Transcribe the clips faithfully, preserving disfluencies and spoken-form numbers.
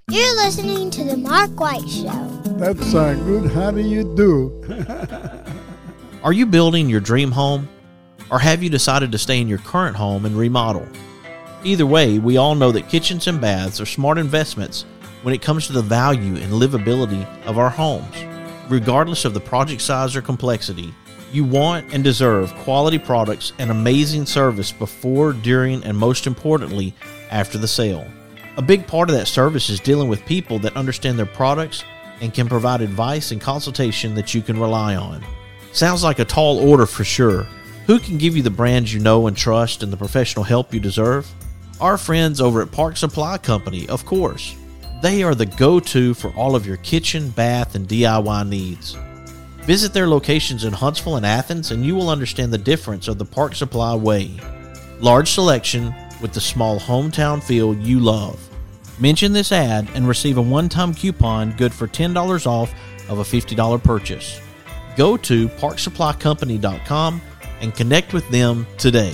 You're listening to The Mark White Show. That sounds good. How do you do? Are you building your dream home? Or have you decided to stay in your current home and remodel? Either way, we all know that kitchens and baths are smart investments when it comes to the value and livability of our homes. Regardless of the project size or complexity, you want and deserve quality products and amazing service before, during, and most importantly, after the sale. A big part of that service is dealing with people that understand their products and can provide advice and consultation that you can rely on. Sounds like a tall order for sure. Who can give you the brands you know and trust and the professional help you deserve? Our friends over at Park Supply Company, of course. They are the go-to for all of your kitchen, bath, and D I Y needs. Visit their locations in Huntsville and Athens and you will understand the difference of the Park Supply way. Large selection with the small hometown feel you love. Mention this ad and receive a one-time coupon good for ten dollars off of a fifty dollars purchase. Go to park supply company dot com and connect with them today.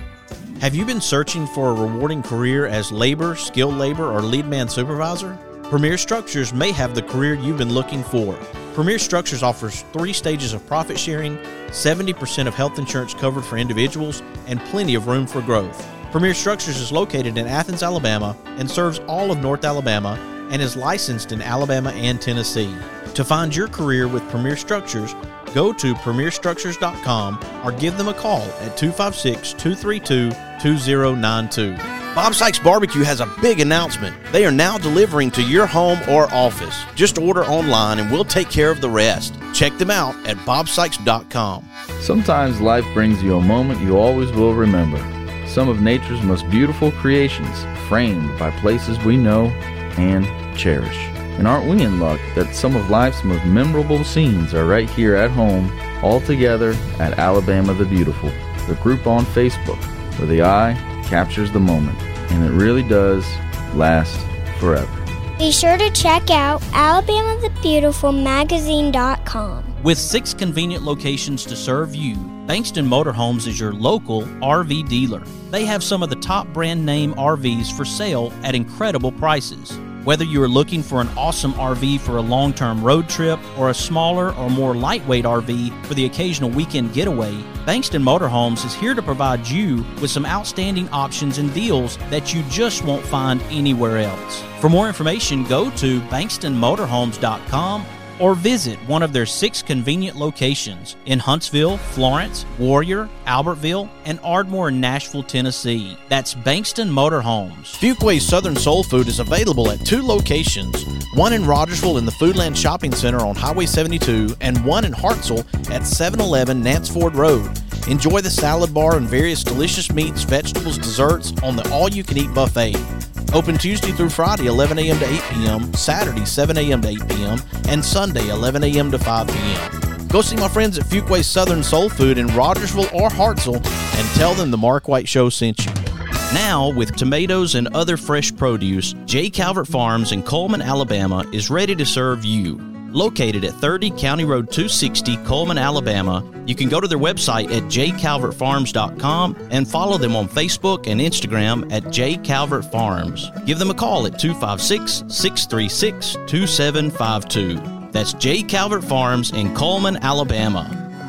Have you been searching for a rewarding career as labor, skilled labor, or lead man supervisor? Premier Structures may have the career you've been looking for. Premier Structures offers three stages of profit sharing, seventy percent of health insurance covered for individuals, and plenty of room for growth. Premier Structures is located in Athens, Alabama, and serves all of North Alabama and is licensed in Alabama and Tennessee. To find your career with Premier Structures, go to premier structures dot com or give them a call at two five six, two three two, two zero nine two. Bob Sykes Barbecue has a big announcement. They are now delivering to your home or office. Just order online and we'll take care of the rest. Check them out at bob sykes dot com. Sometimes life brings you a moment you always will remember. Some of nature's most beautiful creations, framed by places we know and cherish. And aren't we in luck that some of life's most memorable scenes are right here at home, all together at Alabama the Beautiful, the group on Facebook, where the eye captures the moment, and it really does last forever. Be sure to check out alabama the beautiful magazine dot com. With six convenient locations to serve you, Bankston Motorhomes is your local R V dealer. They have some of the top brand name R Vs for sale at incredible prices. Whether you are looking for an awesome R V for a long-term road trip or a smaller or more lightweight R V for the occasional weekend getaway, Bankston Motorhomes is here to provide you with some outstanding options and deals that you just won't find anywhere else. For more information, go to bankston motorhomes dot com or visit one of their six convenient locations in Huntsville, Florence, Warrior, Albertville, and Ardmore, Nashville, Tennessee. That's Bankston Motorhomes. Fuquay's Southern Soul Food is available at two locations, one in Rogersville in the Foodland Shopping Center on Highway seventy-two and one in Hartselle at seven eleven Nance Ford Road. Enjoy the salad bar and various delicious meats, vegetables, desserts on the all-you-can-eat buffet. Open Tuesday through Friday, eleven a.m. to eight p.m., Saturday, seven a.m. to eight p.m., and Sunday, eleven a.m. to five p.m. Go see my friends at Fuquay's Southern Soul Food in Rogersville or Hartselle and tell them the Mark White Show sent you. Now, with tomatoes and other fresh produce, J. Calvert Farms in Coleman, Alabama is ready to serve you. Located at thirty County Road two sixty, Coleman, Alabama, you can go to their website at j calvert farms dot com and follow them on Facebook and Instagram at j calvert farms. Give them a call at two five six, six three six, two seven five two. That's J. Calvert Farms in Coleman, Alabama.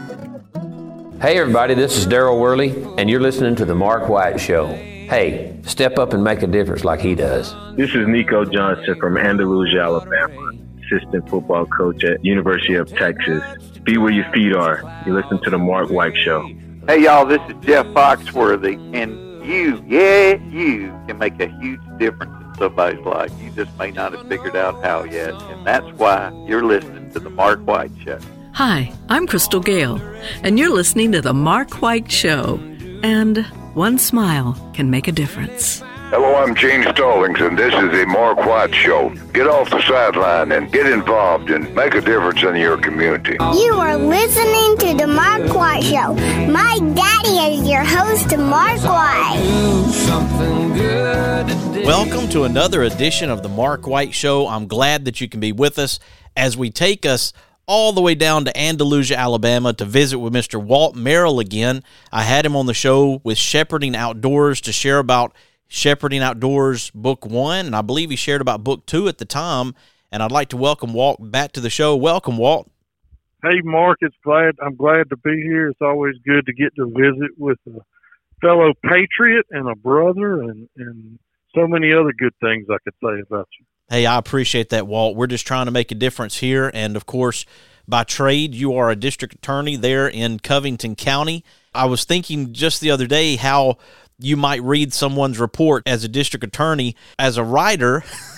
Hey everybody, this is Daryl Worley, and you're listening to The Mark White Show. Hey, step up and make a difference like he does. This is Nico Johnson from Andalusia, Alabama, assistant football coach at University of Texas. Be where your feet are. You listen to The Mark White Show. Hey y'all, this is Jeff Foxworthy, and you, yeah, you can make a huge difference in somebody's life. You just may not have figured out how yet, and that's why you're listening to The Mark White Show. Hi, I'm Crystal Gale, and you're listening to The Mark White Show. And one smile can make a difference. Hello, I'm Gene Stallings, and this is The Mark White Show. Get off the sideline and get involved and make a difference in your community. You are listening to The Mark White Show. My daddy is your host, Mark White. Welcome to another edition of The Mark White Show. I'm glad that you can be with us as we take us all the way down to Andalusia, Alabama to visit with Mister Walt Merrill again. I had him on the show with Shepherding Outdoors to share about Shepherding Outdoors Book One, and I believe he shared about Book Two at the time. And I'd like to welcome Walt back to the show. Welcome, Walt. Hey, Mark. It's glad I'm glad to be here. It's always good to get to visit with a fellow patriot and a brother, and and so many other good things I could say about you. Hey, I appreciate that, Walt. We're just trying to make a difference here. And, of course, by trade, you are a district attorney there in Covington County. I was thinking just the other day how you might read someone's report as a district attorney. As a writer,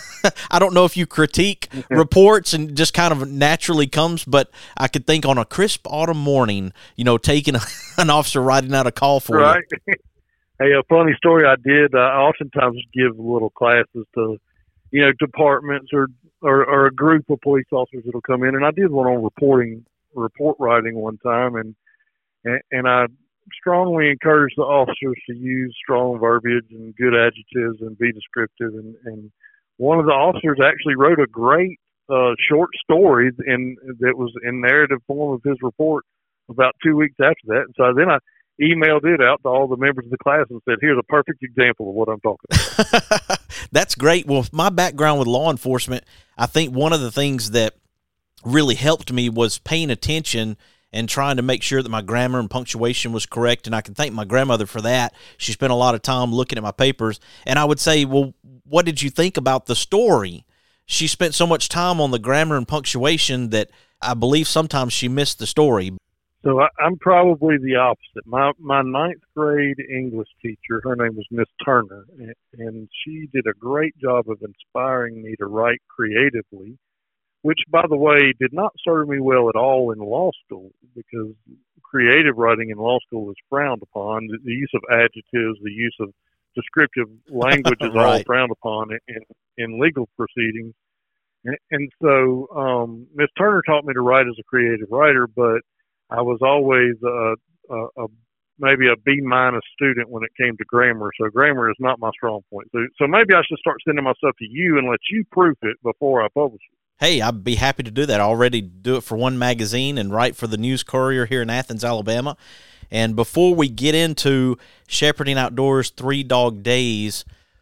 I don't know if you critique reports and just kind of naturally comes, but I could think on a crisp autumn morning, you know, taking a, an officer writing out a call for right. you. Hey, a funny story I did, I oftentimes give little classes to, you know, departments or, or, or a group of police officers that'll come in. And I did one on reporting, report writing one time. And, and, and I strongly encourage the officers to use strong verbiage and good adjectives and be descriptive. And, and one of the officers actually wrote a great uh, short story in, that was in narrative form of his report about two weeks after that. And so then I emailed it out to all the members of the class and said, here's a perfect example of what I'm talking about. That's great. Well, my background with law enforcement, I think one of the things that really helped me was paying attention and trying to make sure that my grammar and punctuation was correct. And I can thank my grandmother for that. She spent a lot of time looking at my papers. And I would say, well, what did you think about the story? She spent so much time on the grammar and punctuation that I believe sometimes she missed the story. So I, I'm probably the opposite. My my ninth grade English teacher, her name was Miss Turner, and, and she did a great job of inspiring me to write creatively, which, by the way, did not serve me well at all in law school, because creative writing in law school is frowned upon. The, the use of adjectives, the use of descriptive language is right. all frowned upon in, in legal proceedings. And, and so um, Miss Turner taught me to write as a creative writer, but I was always a, a, a maybe a B minus student when it came to grammar. So grammar is not my strong point. So, so maybe I should start sending my stuff to you and let you proof it before I publish it. Hey, I'd be happy to do that. I already do it for one magazine and write for the News Courier here in Athens, Alabama. And before we get into Shepherding Outdoors Three Dog Days,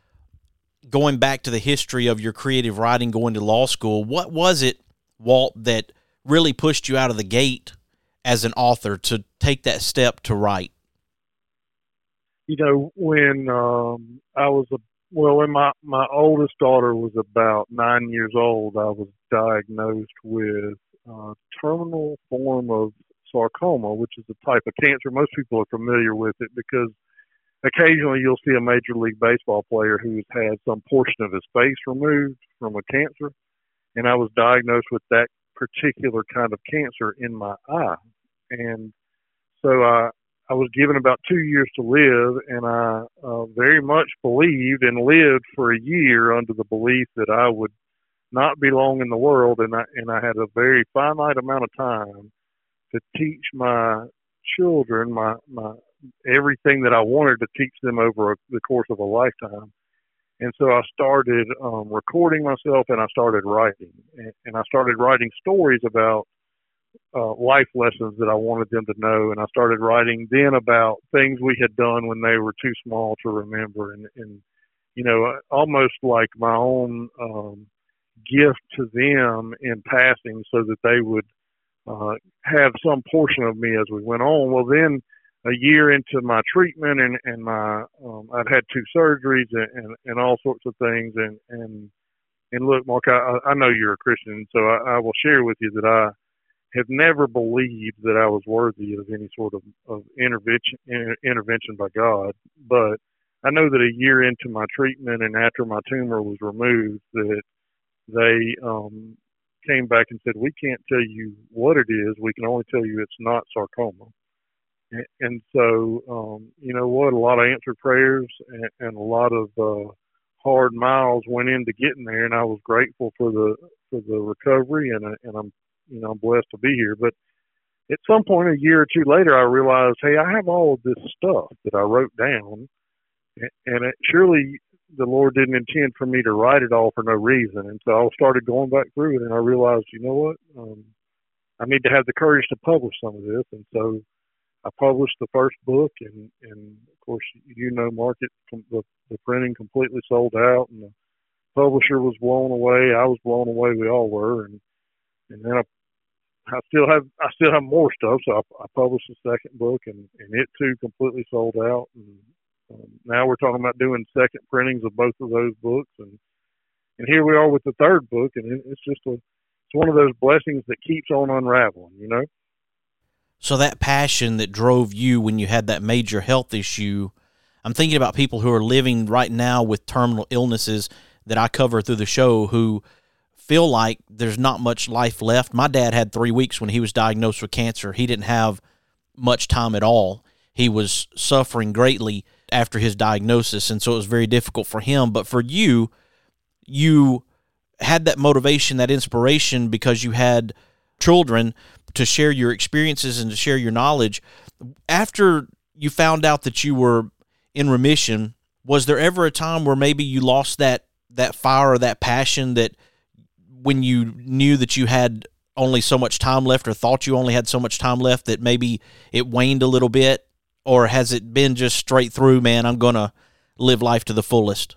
going back to the history of your creative writing, going to law school, what was it, Walt, that really pushed you out of the gate as an author to take that step to write? You know, when um, I was, a, well, when my, my oldest daughter was about nine years old, I was diagnosed with a terminal form of sarcoma, which is a type of cancer. Most people are familiar with it because occasionally you'll see a Major League Baseball player who's had some portion of his face removed from a cancer. And I was diagnosed with that particular kind of cancer in my eye. And so I, I was given about two years to live, and I uh, very much believed and lived for a year under the belief that I would not be long in the world, and I, and I had a very finite amount of time to teach my children my, my everything that I wanted to teach them over a, the course of a lifetime. And so I started um, recording myself, and I started writing, and, and I started writing stories about Uh, life lessons that I wanted them to know. And I started writing then about things we had done when they were too small to remember. And, and you know, almost like my own um, gift to them in passing so that they would uh, have some portion of me as we went on. Well, then a year into my treatment and, and my, um, I'd had two surgeries and, and, and all sorts of things. And, and, and look, Mark, I, I know you're a Christian, so I, I will share with you that I have never believed that I was worthy of any sort of, of intervention inter, intervention by God. But I know that a year into my treatment and after my tumor was removed, that they um, came back and said, we can't tell you what it is. We can only tell you it's not sarcoma. And, and so, um, you know what, a lot of answered prayers and, and a lot of uh, hard miles went into getting there. And I was grateful for the, for the recovery, and, and I'm, you know, I'm blessed to be here. But at some point a year or two later, I realized, hey, I have all of this stuff that I wrote down, and it, surely the Lord didn't intend for me to write it all for no reason. And so I started going back through it, and I realized, you know what, um, I need to have the courage to publish some of this. And so I published the first book, and, and of course, you know, market, the, the printing completely sold out, and the publisher was blown away. I was blown away. We all were. And, and then I, I still have, I still have more stuff. So I, I published a second book, and, and it too completely sold out. And um, now we're talking about doing second printings of both of those books. And, and here we are with the third book. And it, it's just a, it's one of those blessings that keeps on unraveling, you know? So that passion that drove you when you had that major health issue, I'm thinking about people who are living right now with terminal illnesses that I cover through the show who feel like there's not much life left. My dad had three weeks when he was diagnosed with cancer. He didn't have much time at all. He was suffering greatly after his diagnosis, and so it was very difficult for him. But for you, you had that motivation, that inspiration, because you had children to share your experiences and to share your knowledge. After you found out that you were in remission, was there ever a time where maybe you lost that, that fire or that passion, that when you knew that you had only so much time left, or thought you only had so much time left, that maybe it waned a little bit? Or has it been just straight through, man, I'm going to live life to the fullest?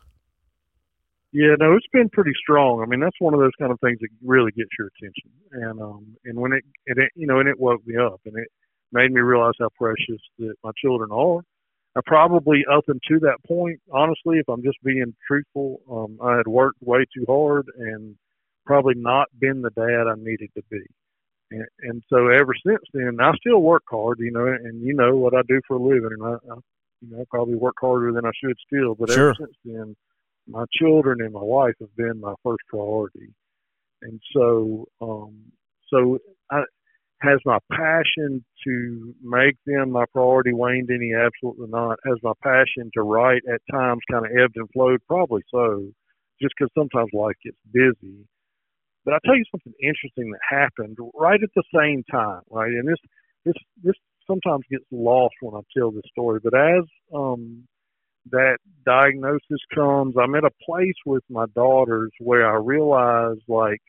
Yeah, no, it's been pretty strong. I mean, that's one of those kind of things that really gets your attention. And um, and when it, it, you know, and it woke me up, and it made me realize how precious that my children are. I probably, up until that point, honestly, if I'm just being truthful, um, I had worked way too hard and probably not been the dad I needed to be. And, and so ever since then, I still work hard, you know, and you know what I do for a living, and I, I you know, probably work harder than I should still. But sure. Ever since then, my children and my wife have been my first priority. And so, um, so I, has my passion to make them my priority waned any? Absolutely not. Has my passion to write at times kind of ebbed and flowed? Probably so, just because sometimes life gets busy. But I'll tell you something interesting that happened right at the same time, right? And this, this, this sometimes gets lost when I tell this story, but as, um, that diagnosis comes, I'm at a place with my daughters where I realize, like,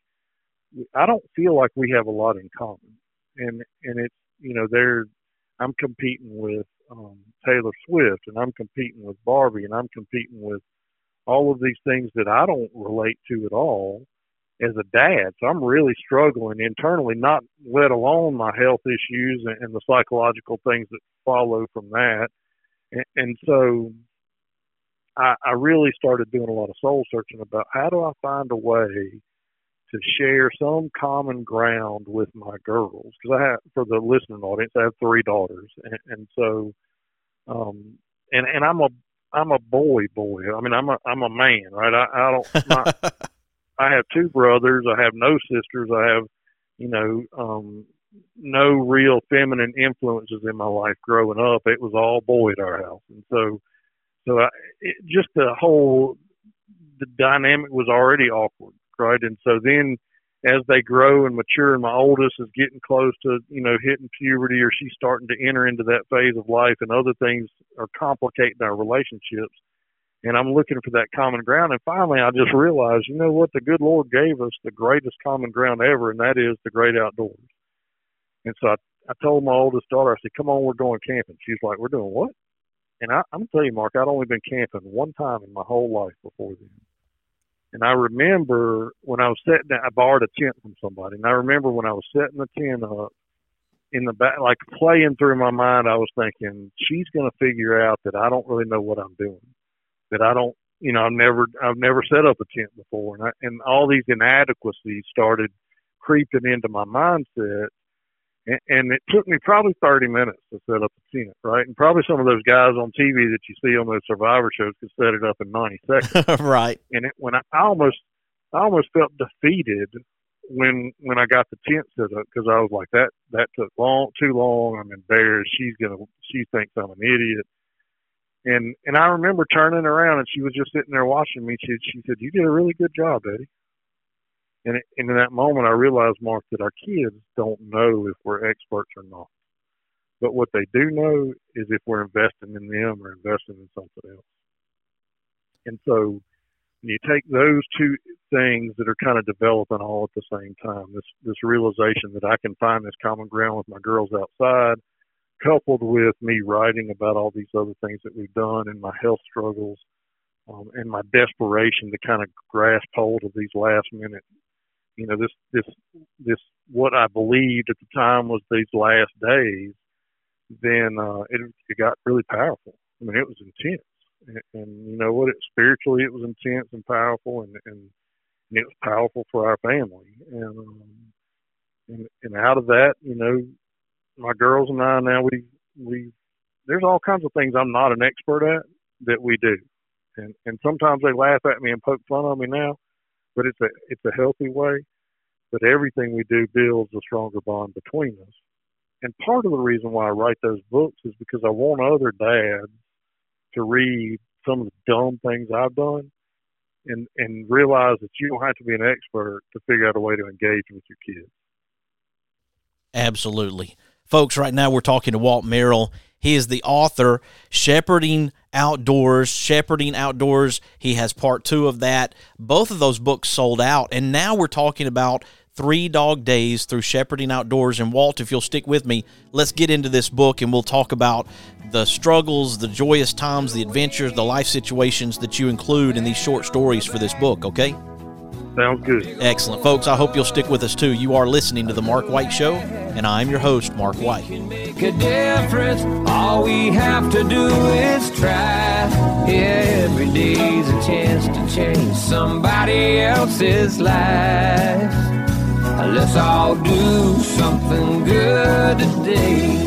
I don't feel like we have a lot in common. And, and it's, you know, they're, I'm competing with um, Taylor Swift, and I'm competing with Barbie, and I'm competing with all of these things that I don't relate to at all as a dad. So I'm really struggling internally, not let alone my health issues and, and the psychological things that follow from that. And, and so I, I really started doing a lot of soul searching about how do I find a way to share some common ground with my girls. Because I have, for the listening audience, I have three daughters, and, and so, um, and and I'm a I'm a boy boy. I mean, I'm a I'm a man, right? I, I don't. My, I have two brothers. I have no sisters. I have, you know, um, no real feminine influences in my life growing up. It was all boy at our house, and so. So I, it, just the whole, the dynamic was already awkward, right? And so then as they grow and mature, and my oldest is getting close to, you know, hitting puberty, or she's starting to enter into that phase of life, and other things are complicating our relationships. And I'm looking for that common ground. And finally, I just realized, you know what? The good Lord gave us the greatest common ground ever, and that is the great outdoors. And so I, I told my oldest daughter, I said, come on, we're going camping. She's like, we're doing what? And I, I'm telling you, Mark, I'd only been camping one time in my whole life before then. And I remember when I was setting, I borrowed a tent from somebody. And I remember when I was setting the tent up in the back, like playing through my mind, I was thinking, she's going to figure out that I don't really know what I'm doing. That I don't, you know, I've never, I've never set up a tent before. And I, and all these inadequacies started creeping into my mindset. And it took me probably thirty minutes to set up a tent, right? And probably some of those guys on T V that you see on those Survivor shows could set it up in ninety seconds. Right. And it, when I, I almost, I almost felt defeated when when I got the tent set up, because I was like, that that took long, too long. I'm embarrassed. She's gonna, she thinks I'm an idiot. And and I remember turning around, and she was just sitting there watching me. She she said, "You did a really good job, Eddie." And, it, and in that moment, I realized, Mark, that our kids don't know if we're experts or not. But what they do know is if we're investing in them or investing in something else. And so when you take those two things that are kind of developing all at the same time, this this realization that I can find this common ground with my girls outside, coupled with me writing about all these other things that we've done and my health struggles, um, and my desperation to kind of grasp hold of these last minute, you know, this, this, this, what I believed at the time was these last days, then, uh, it, it got really powerful. I mean, it was intense. And, and you know what, it, spiritually it was intense and powerful, and, and, and it was powerful for our family. And, um, and, and out of that, you know, my girls and I now, we, we, there's all kinds of things I'm not an expert at that we do. And, and sometimes they laugh at me and poke fun on me now, but it's a, it's a healthy way. But everything we do builds a stronger bond between us. And part of the reason why I write those books is because I want other dads to read some of the dumb things I've done and, and realize that you don't have to be an expert to figure out a way to engage with your kids. Absolutely. Folks, right now we're talking to Walt Merrill. He is the author, Shepherding Outdoors, Shepherding Outdoors. He has part two of that. Both of those books sold out, and now we're talking about Three Dog Days through Shepherding Outdoors. And Walt, if you'll stick with me, let's get into this book, and we'll talk about the struggles, the joyous times, the adventures, the life situations that you include in these short stories for this book, okay? Sounds good. Excellent. Folks, I hope you'll stick with us, too. You are listening to The Mark White Show, and I'm your host, Mark White. Make a difference. All we have to do is try. Yeah, every day's a chance to change somebody else's life. Let's all do something good today.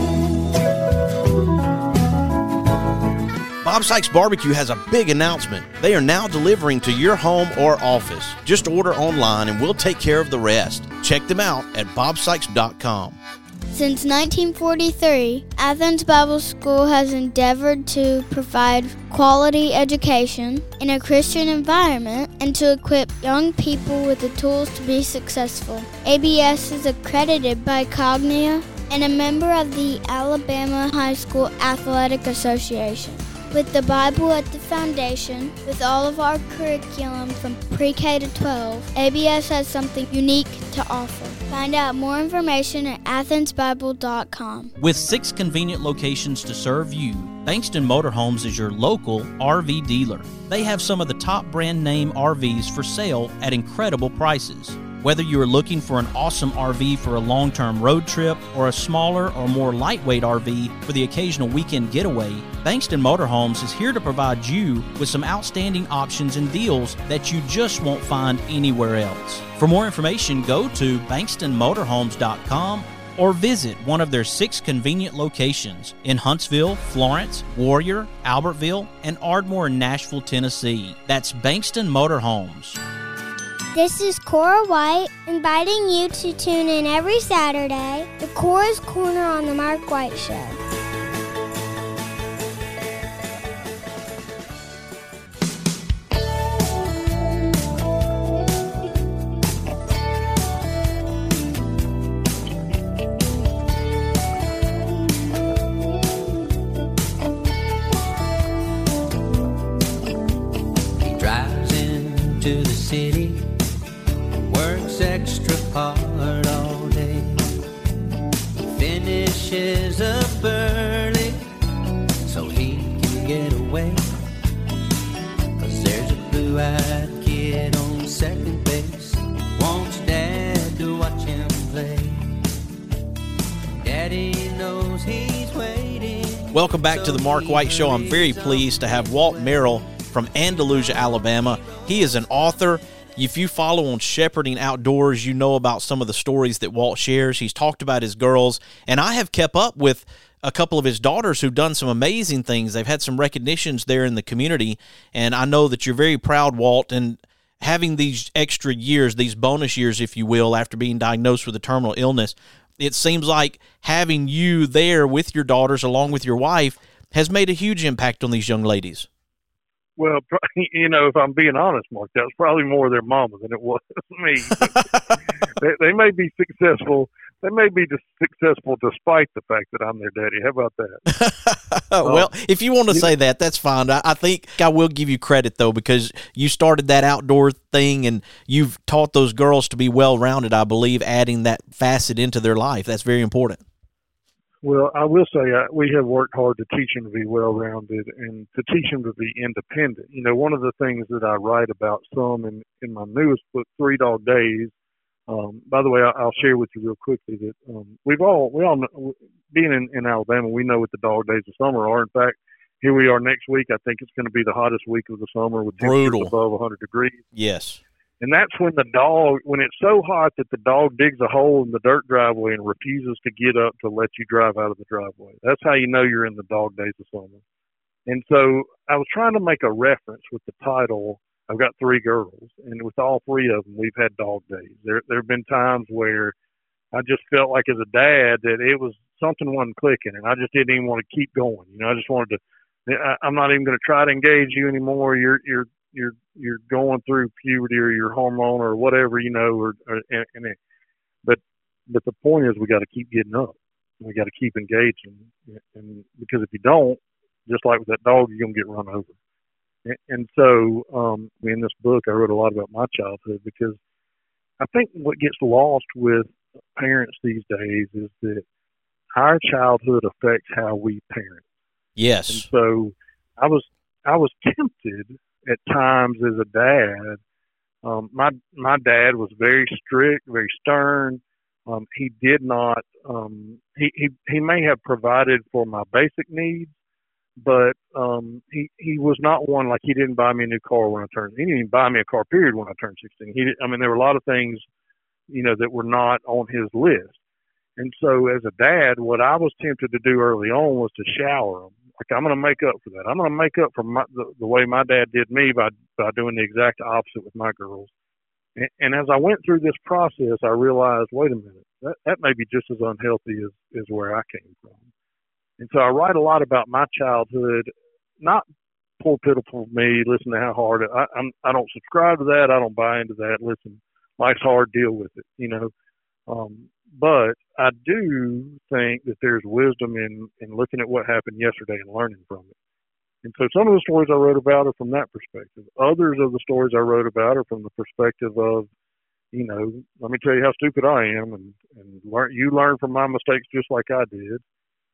Bob Sykes Barbecue has a big announcement. They are now delivering to your home or office. Just order online and we'll take care of the rest. Check them out at bob sykes dot com. Since nineteen forty-three, Athens Bible School has endeavored to provide quality education in a Christian environment and to equip young people with the tools to be successful. A B S is accredited by Cognia and a member of the Alabama High School Athletic Association. With the Bible at the foundation, with all of our curriculum from pre-K to twelve, A B S has something unique to offer. Find out more information at athens bible dot com. With six convenient locations to serve you, Bankston Motorhomes is your local R V dealer. They have some of the top brand name R Vs for sale at incredible prices. Whether you are looking for an awesome R V for a long-term road trip or a smaller or more lightweight R V for the occasional weekend getaway, Bankston Motorhomes is here to provide you with some outstanding options and deals that you just won't find anywhere else. For more information, go to bankston motorhomes dot com or visit one of their six convenient locations in Huntsville, Florence, Warrior, Albertville, and Ardmore in Nashville, Tennessee. That's Bankston Motorhomes. This is Cora White, inviting you to tune in every Saturday to Cora's Corner on the Mark White Show. He drives into the city, extra hard all day. He finishes up early so he can get away. 'Cause there's a blue-eyed kid on second base, wants dad to watch him play. Daddy knows he's waiting. Welcome back to the Mark White Show. I'm very pleased to have Walt Merrill from Andalusia, Alabama. He is an author. If you follow on Shepherding Outdoors, you know about some of the stories that Walt shares. He's talked about his girls, and I have kept up with a couple of his daughters who've done some amazing things. They've had some recognitions there in the community, and I know that you're very proud, Walt, and having these extra years, these bonus years, if you will, after being diagnosed with a terminal illness, it seems like having you there with your daughters along with your wife has made a huge impact on these young ladies. Well, you know, if I'm being honest, Mark, that was probably more their mama than it was me. they, they may be successful. They may be just successful despite the fact that I'm their daddy. How about that? Well, um, if you want to say that, that's fine. I, I think I will give you credit, though, because you started that outdoor thing and you've taught those girls to be well-rounded, I believe, adding that facet into their life. That's very important. Well, I will say I, we have worked hard to teach them to be well-rounded and to teach them to be independent. You know, one of the things that I write about some in, in my newest book, Three Dog Days. Um, by the way, I, I'll share with you real quickly that um, we've all we all know, being in, in Alabama, we know what the dog days of summer are. In fact, here we are next week. I think it's going to be the hottest week of the summer with temperatures above one hundred degrees. Yes. And that's when the dog, when it's so hot that the dog digs a hole in the dirt driveway and refuses to get up to let you drive out of the driveway. That's how you know you're in the dog days of summer. And so I was trying to make a reference with the title. I've got three girls, and with all three of them, we've had dog days. There, there have been times where I just felt like as a dad that it was something wasn't clicking, and I just didn't even want to keep going. You know, I just wanted to. I, I'm not even going to try to engage you anymore. You're, you're. you're you're going through puberty or your hormone or whatever, you know, or, or and, and it, but but the point is we got to keep getting up. We got to keep engaging, and because if you don't, just like with that dog, you're gonna get run over. And, and so, um, in this book, I wrote a lot about my childhood because I think what gets lost with parents these days is that our childhood affects how we parent. Yes. And so, I was I was tempted at times as a dad. Um, my my dad was very strict, very stern. Um, he did not. Um, he, he he may have provided for my basic needs, but um, he he was not one like he didn't buy me a new car when I turned. He didn't even buy me a car. Period. When I turned sixteen, he. Did, I mean, there were a lot of things, you know, that were not on his list. And so, as a dad, what I was tempted to do early on was to shower him. Like, I'm going to make up for that. I'm going to make up for my, the, the way my dad did me by by doing the exact opposite with my girls. And, and as I went through this process, I realized, wait a minute, that, that may be just as unhealthy as, as where I came from. And so I write a lot about my childhood, not poor pitiful me, listen to how hard, I, I'm, I don't subscribe to that. I don't buy into that. Listen, life's hard, deal with it, you know. Um, but I do think that there's wisdom in, in looking at what happened yesterday and learning from it. And so some of the stories I wrote about are from that perspective. Others of the stories I wrote about are from the perspective of, you know, let me tell you how stupid I am, and, and learn, you learn from my mistakes just like I did.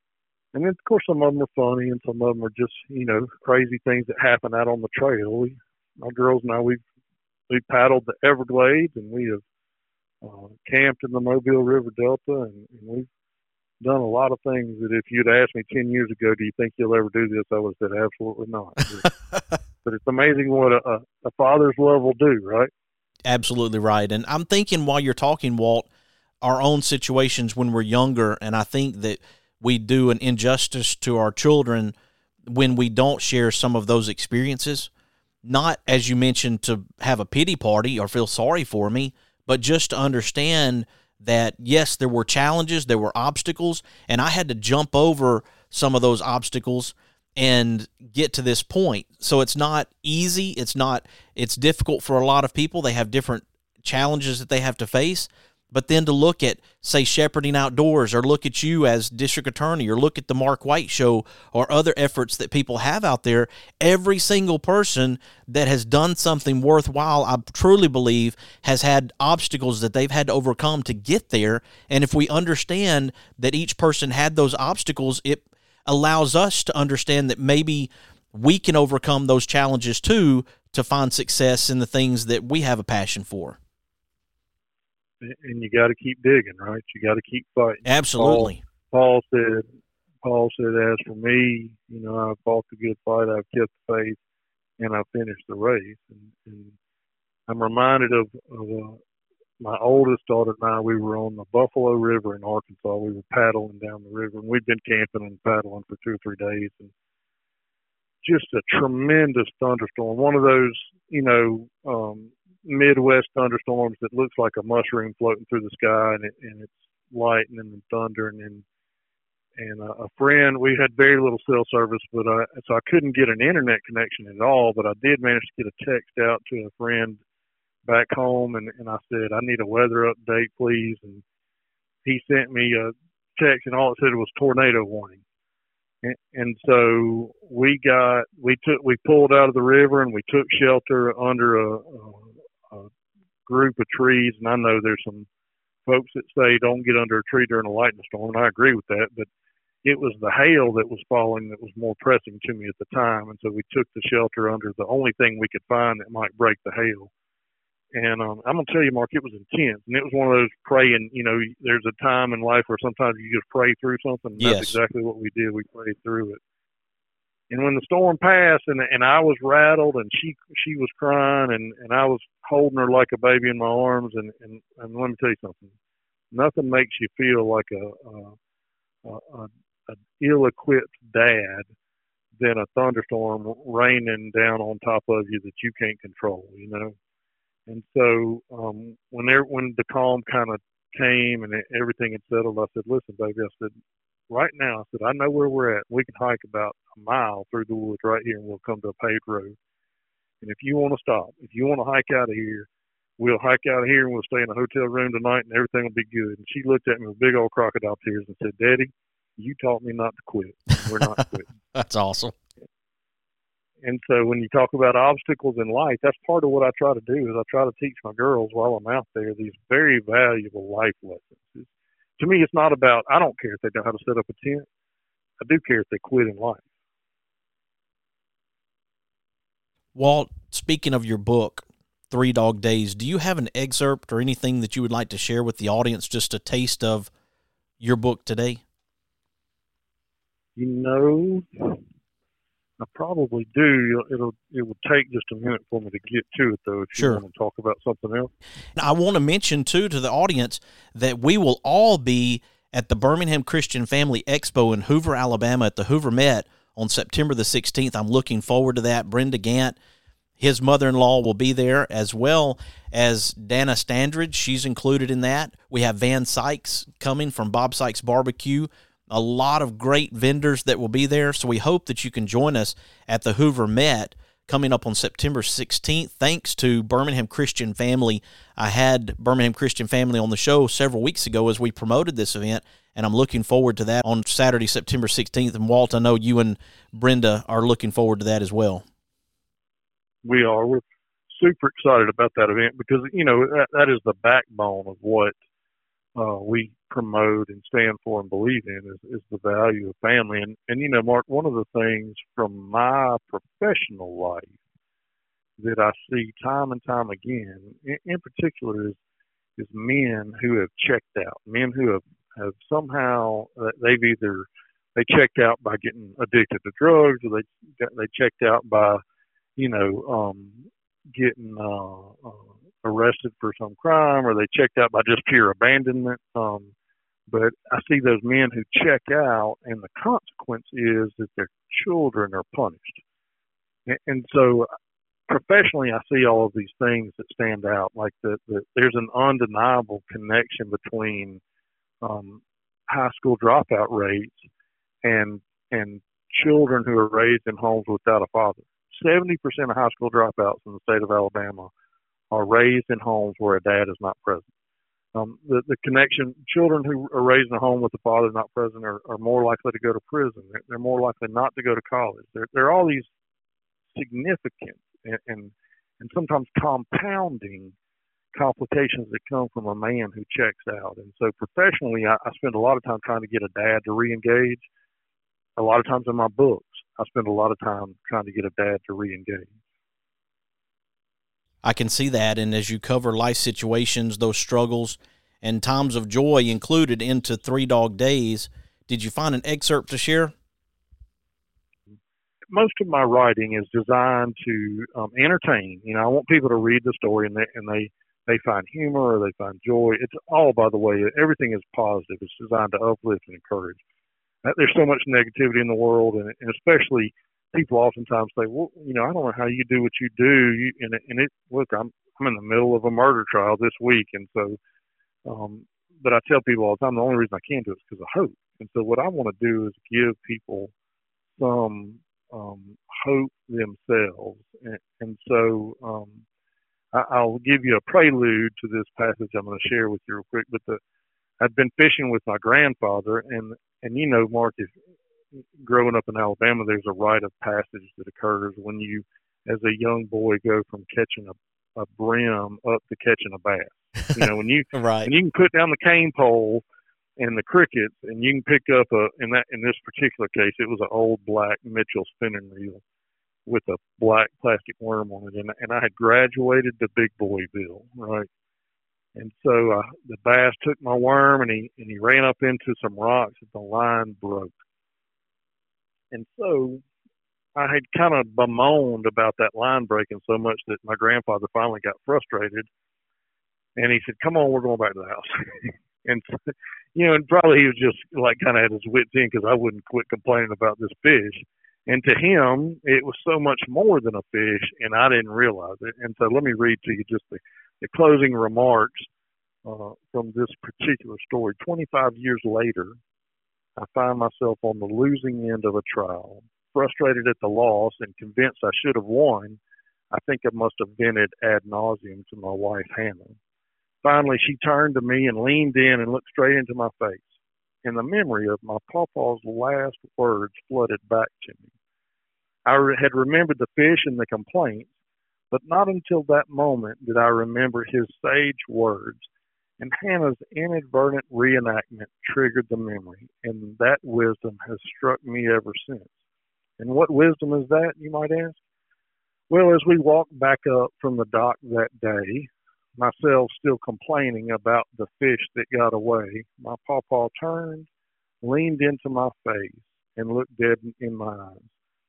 And then, of course, some of them are funny and some of them are just, you know, crazy things that happen out on the trail. We, my girls and I, we've, we've paddled the Everglades, and we have Uh, camped in the Mobile River Delta, and, and we've done a lot of things that if you'd asked me ten years ago, do you think you'll ever do this? I would have said absolutely not. But, but it's amazing what a, a father's love will do, right? Absolutely right. And I'm thinking while you're talking, Walt, our own situations when we're younger, and I think that we do an injustice to our children when we don't share some of those experiences, not, as you mentioned, to have a pity party or feel sorry for me, but just to understand that, yes, there were challenges, there were obstacles, and I had to jump over some of those obstacles and get to this point. So it's not easy. It's not, it's difficult for a lot of people. They have different challenges that they have to face. But then to look at, say, Shepherding Outdoors, or look at you as district attorney, or look at the Mark White Show, or other efforts that people have out there, every single person that has done something worthwhile, I truly believe, has had obstacles that they've had to overcome to get there. And if we understand that each person had those obstacles, it allows us to understand that maybe we can overcome those challenges too to find success in the things that we have a passion for. And you got to keep digging, right? You got to keep fighting. Absolutely. Paul, Paul said, Paul said, as for me, you know, I've fought the good fight, I've kept the faith, and I've finished the race. And, and I'm reminded of, of uh, my oldest daughter and I. We were on the Buffalo River in Arkansas. We were paddling down the river, and we'd been camping and paddling for two or three days. And just a tremendous thunderstorm. One of those, you know, um, Midwest thunderstorms that looks like a mushroom floating through the sky, and, it, and it's lightning and thundering. And and a, a friend, we had very little cell service, but I, so I couldn't get an internet connection at all. But I did manage to get a text out to a friend back home, and, and I said, I need a weather update, please. And he sent me a text, and all it said was tornado warning. And, and so we got, we took, we pulled out of the river, and we took shelter under a, a a group of trees. And I know there's some folks that say don't get under a tree during a lightning storm, and I agree with that, but it was the hail that was falling that was more pressing to me at the time. And so we took the shelter under the only thing we could find that might break the hail. And um, I'm going to tell you, Mark, it was intense. And it was one of those praying, you know, there's a time in life where sometimes you just pray through something. And yes. That's exactly what we did. We prayed through it. And when the storm passed and and I was rattled and she she was crying and, and I was holding her like a baby in my arms. And, and, and let me tell you something. Nothing makes you feel like a, a, a, a ill-equipped dad than a thunderstorm raining down on top of you that you can't control, you know. And so um, when there, when the calm kind of came and everything had settled, I said, listen, baby, I said, right now, I said, I know where we're at. We can hike about a mile through the woods right here and we'll come to a paved road. And if you want to stop, if you want to hike out of here, we'll hike out of here and we'll stay in a hotel room tonight and everything will be good. And she looked at me with big old crocodile tears and said, Daddy, you taught me not to quit. We're not quitting. That's awesome. And so when you talk about obstacles in life, that's part of what I try to do is I try to teach my girls while I'm out there these very valuable life lessons. It's, to me, it's not about, I don't care if they know how to set up a tent. I do care if they quit in life. Walt, speaking of your book, Three Dog Days, do you have an excerpt or anything that you would like to share with the audience, just a taste of your book today? You know, I probably do. It'll it will take just a minute for me to get to it, though, if Sure. you want to talk about something else. I want to mention, too, to the audience that we will all be at the Birmingham Christian Family Expo in Hoover, Alabama at the Hoover Met on September the sixteenth. I'm looking forward to that. Brenda Gant, his mother-in-law, will be there, as well as Dana Standridge. She's included in that. We have Van Sykes coming from Bob Sykes Barbecue. A lot of great vendors that will be there, so we hope that you can join us at the Hoover Met coming up on September sixteenth. Thanks to Birmingham Christian Family. I had Birmingham Christian Family on the show several weeks ago as we promoted this event, and I'm looking forward to that on Saturday, September sixteenth. And Walt, I know you and Brenda are looking forward to that as well. We are. We're super excited about that event because, you know, that, that is the backbone of what uh, we promote and stand for and believe in is, is the value of family. And, and, you know, Mark, one of the things from my professional life that I see time and time again, in, in particular, is, is men who have checked out, men who have, have somehow, uh, they've either, they checked out by getting addicted to drugs or they, they checked out by, you know, um, getting uh, uh, arrested for some crime, or they checked out by just pure abandonment. Um, but I see those men who check out, and the consequence is that their children are punished. And, and so professionally, I see all of these things that stand out, like that the, there's an undeniable connection between um, high school dropout rates and and children who are raised in homes without a father. seventy percent of high school dropouts in the state of Alabama are raised in homes where a dad is not present. Um, the, the connection, children who are raised in a home with a father not present are, are more likely to go to prison. They're, they're more likely not to go to college. There, there are all these significant and, and, and sometimes compounding complications that come from a man who checks out. And so professionally, I, I spend a lot of time trying to get a dad to re-engage. A lot of times in my books, I spend a lot of time trying to get a dad to re-engage. I can see that, and as you cover life situations, those struggles, and times of joy included into Three Dog Days, did you find an excerpt to share? Most of my writing is designed to um, entertain. You know, I want people to read the story and they, and they, they find humor or they find joy. It's all, by the way, everything is positive. It's designed to uplift and encourage. There's so much negativity in the world, and, and especially people oftentimes say, well, you know, I don't know how you do what you do. You, and, and it, look, I'm, I'm in the middle of a murder trial this week. And so, um, but I tell people all the time, the only reason I can do it is because of hope. And so what I want to do is give people some, um, hope themselves. And, and so, um, I, I'll give you a prelude to this passage I'm going to share with you real quick, but the, I'd been fishing with my grandfather, and, and you know, Mark, if growing up in Alabama, there's a rite of passage that occurs when you, as a young boy, go from catching a, a brim up to catching a bass. You know, when you right. and you can put down the cane pole and the crickets, and you can pick up a in that in this particular case, it was an old black Mitchell spinning reel with a black plastic worm on it, and and I had graduated to big boy bill, right? And so uh, the bass took my worm, and he and he ran up into some rocks, and the line broke. And so I had kind of bemoaned about that line breaking so much that my grandfather finally got frustrated, and he said, "Come on, we're going back to the house." And you know, and probably he was just like kind of at his wits end because I wouldn't quit complaining about this fish. And to him, it was so much more than a fish, and I didn't realize it. And so let me read to you just the, the closing remarks uh, from this particular story. twenty-five years later, I find myself on the losing end of a trial, frustrated at the loss and convinced I should have won. I think I must have vented ad nauseum to my wife, Hannah. Finally, she turned to me and leaned in and looked straight into my face. And the memory of my pawpaw's last words flooded back to me. I had remembered the fish and the complaints, but not until that moment did I remember his sage words. And Hannah's inadvertent reenactment triggered the memory, and that wisdom has struck me ever since. And what wisdom is that, you might ask? Well, as we walked back up from the dock that day, myself still complaining about the fish that got away, my pawpaw turned, leaned into my face, and looked dead in my eyes.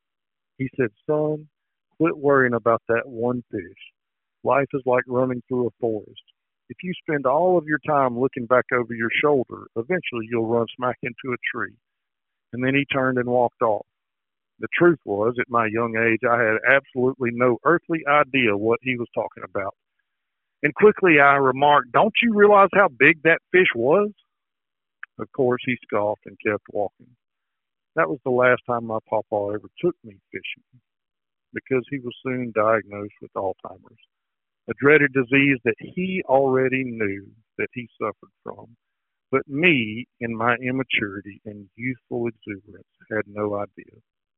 He said, "Son, quit worrying about that one fish. Life is like running through a forest. If you spend all of your time looking back over your shoulder, eventually you'll run smack into a tree." And then he turned and walked off. The truth was, at my young age, I had absolutely no earthly idea what he was talking about. And quickly I remarked, "Don't you realize how big that fish was?" Of course, he scoffed and kept walking. That was the last time my pawpaw ever took me fishing, because he was soon diagnosed with Alzheimer's, a dreaded disease that he already knew that he suffered from. But me, in my immaturity and youthful exuberance, had no idea.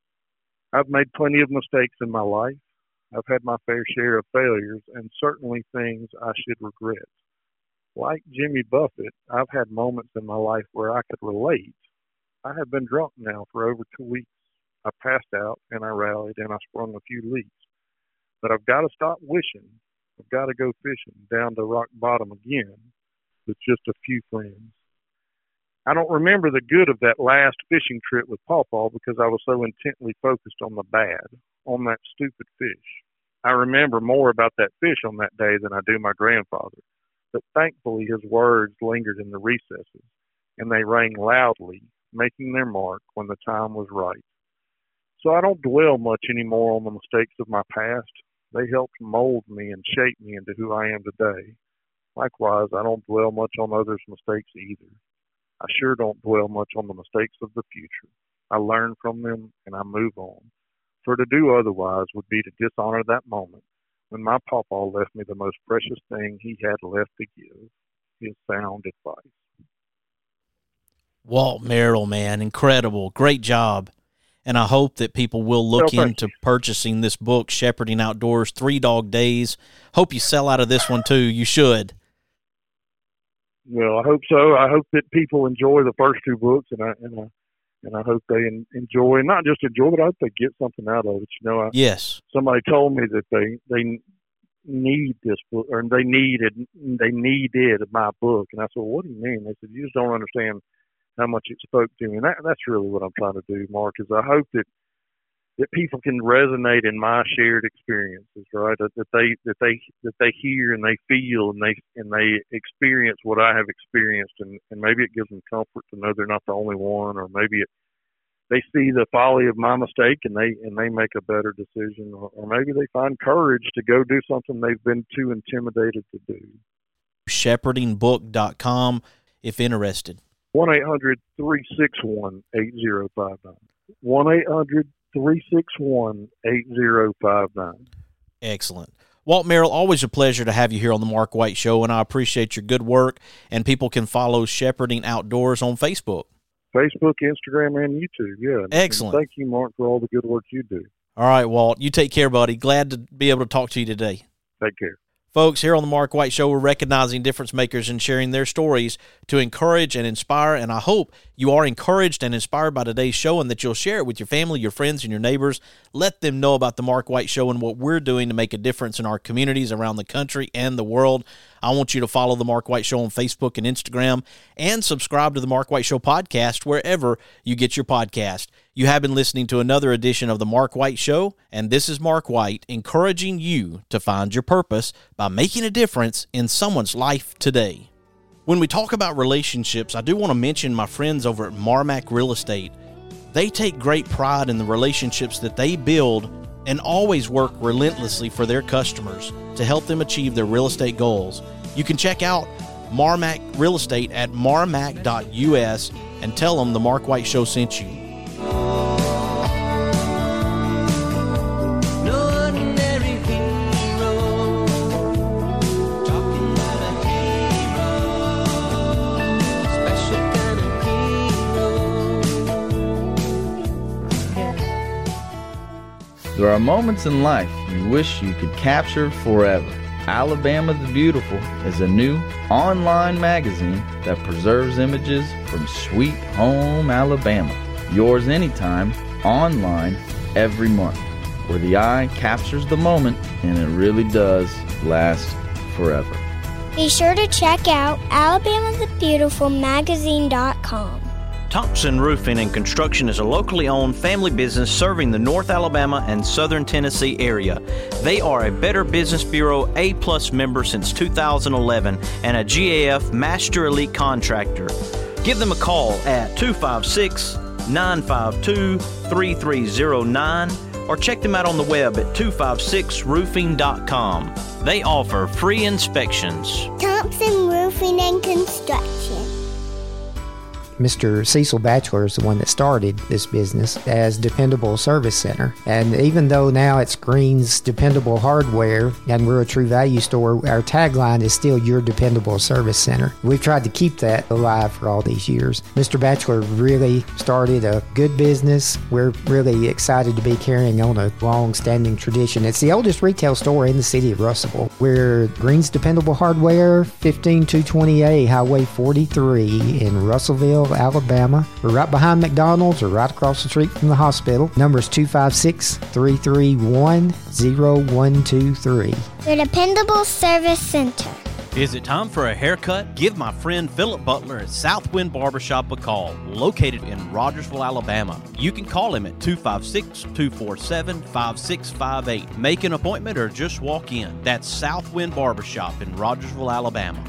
I've made plenty of mistakes in my life. I've had my fair share of failures and certainly things I should regret. Like Jimmy Buffett, I've had moments in my life where I could relate. I have been drunk now for over two weeks. I passed out and I rallied and I sprung a few leaks. But I've got to stop wishing. I've got to go fishing down to rock bottom again with just a few friends. I don't remember the good of that last fishing trip with Pawpaw because I was so intently focused on the bad, on that stupid fish. I remember more about that fish on that day than I do my grandfather, but thankfully his words lingered in the recesses, and they rang loudly, making their mark when the time was right. So I don't dwell much anymore on the mistakes of my past. They helped mold me and shape me into who I am today. Likewise, I don't dwell much on others' mistakes either. I sure don't dwell much on the mistakes of the future. I learn from them and I move on. For to do otherwise would be to dishonor that moment when my pawpaw left me the most precious thing he had left to give, his sound advice. Walt Merrill, man, incredible. Great job. And I hope that people will look well, into purchasing this book, Shepherding Outdoors, Three Dog Days. Hope you sell out of this one, too. You should. Well, I hope so. I hope that people enjoy the first two books, and I and I, and I hope they enjoy, not just enjoy, but I hope they get something out of it. You know, I, yes. Somebody told me that they they need this book, or they needed they needed my book, and I said, well, "What do you mean?" They said, "You just don't understand how much it spoke to me." And that, that's really what I'm trying to do, Mark. Is I hope that that people can resonate in my shared experiences, right? That, that they that they that they hear and they feel and they and they experience what I have experienced, and, and maybe it gives them comfort to know they're not the only one, or maybe it, they see the folly of my mistake and they and they make a better decision, or, or maybe they find courage to go do something they've been too intimidated to do. shepherding book dot com if interested. one eight hundred three six one eight zero five nine. one eight hundred three six one eight zero five nine. Excellent. Walt Merrill, always a pleasure to have you here on the Mark White Show, and I appreciate your good work. And people can follow Shepherding Outdoors on Facebook. Facebook, Instagram, and YouTube, yeah. Excellent. And thank you, Mark, for all the good work you do. All right, Walt. You take care, buddy. Glad to be able to talk to you today. Take care. Folks, here on the Mark White Show, we're recognizing difference makers and sharing their stories to encourage and inspire, and I hope you are encouraged and inspired by today's show and that you'll share it with your family, your friends, and your neighbors. Let them know about the Mark White Show and what we're doing to make a difference in our communities around the country and the world. I want you to follow the Mark White Show on Facebook and Instagram and subscribe to the Mark White Show podcast wherever you get your podcast. You have been listening to another edition of the Mark White Show, and this is Mark White encouraging you to find your purpose by making a difference in someone's life today. When we talk about relationships, I do want to mention my friends over at Marmac Real Estate. They take great pride in the relationships that they build and always work relentlessly for their customers to help them achieve their real estate goals. You can check out Marmac Real Estate at marmac dot U S and tell them the Mark White Show sent you. There are moments in life you wish you could capture forever. Alabama the Beautiful is a new online magazine that preserves images from sweet home Alabama. Yours anytime, online, every month, where the eye captures the moment and it really does last forever. Be sure to check out alabama the beautiful magazine dot com. Thompson Roofing and Construction is a locally owned family business serving the North Alabama and Southern Tennessee area. They are a Better Business Bureau A-plus member since two thousand eleven and a G A F Master Elite Contractor. Give them a call at two five six, nine five two, three three zero nine or check them out on the web at two five six roofing dot com. They offer free inspections. Thompson Roofing and Construction. Mister Cecil Batchelor is the one that started this business as Dependable Service Center. And even though now it's Green's Dependable Hardware and we're a True Value store, our tagline is still Your Dependable Service Center. We've tried to keep that alive for all these years. Mister Batchelor really started a good business. We're really excited to be carrying on a long-standing tradition. It's the oldest retail store in the city of Russellville. We're Green's Dependable Hardware, fifteen two twenty A Highway forty-three in Russellville, Alabama. We're right behind McDonald's or right across the street from the hospital. Number is two five six, three three one, zero one two three. Your Dependable Service Center. Is it time for a haircut? Give my friend Philip Butler at Southwind Barbershop a call, located in Rogersville, Alabama. You can call him at two five six, two four seven, five six five eight. Make an appointment or just walk in. That's Southwind Barbershop in Rogersville, Alabama.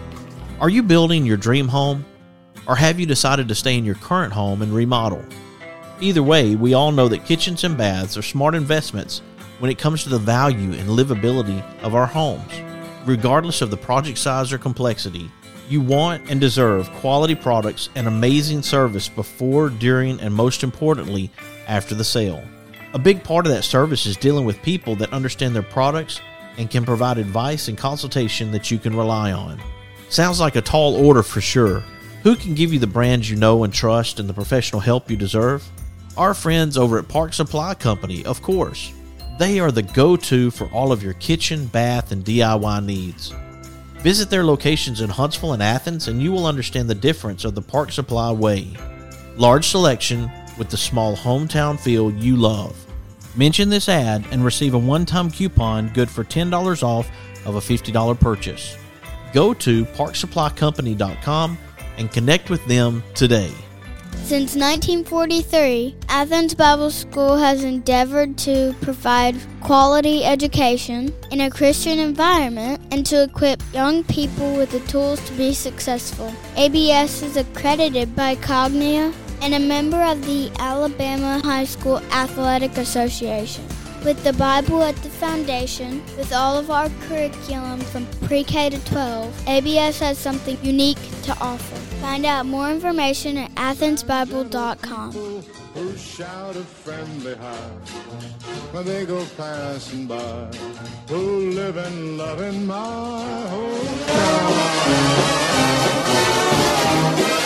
Are you building your dream home? Or have you decided to stay in your current home and remodel? Either way, we all know that kitchens and baths are smart investments when it comes to the value and livability of our homes. Regardless of the project size or complexity, you want and deserve quality products and amazing service before, during, and most importantly, after the sale. A big part of that service is dealing with people that understand their products and can provide advice and consultation that you can rely on. Sounds like a tall order for sure. Who can give you the brands you know and trust and the professional help you deserve? Our friends over at Park Supply Company, of course. They are the go-to for all of your kitchen, bath, and D I Y needs. Visit their locations in Huntsville and Athens and you will understand the difference of the Park Supply way. Large selection with the small hometown feel you love. Mention this ad and receive a one-time coupon good for ten dollars off of a fifty dollars purchase. Go to park supply company dot com and connect with them today. Since nineteen forty-three, Athens Bible School has endeavored to provide quality education in a Christian environment and to equip young people with the tools to be successful. A B S is accredited by Cognia and a member of the Alabama High School Athletic Association. With the Bible at the foundation, with all of our curriculum from pre-K to twelve, A B S has something unique to offer. Find out more information at athens bible dot com. Who shout a friendly hi when they go passing by, who live and love in my hometown.